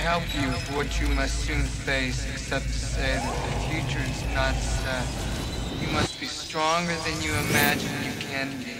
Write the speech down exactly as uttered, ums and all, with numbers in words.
help you with what you must soon face, except to say that the future is not set. You must be stronger than you imagine you can be.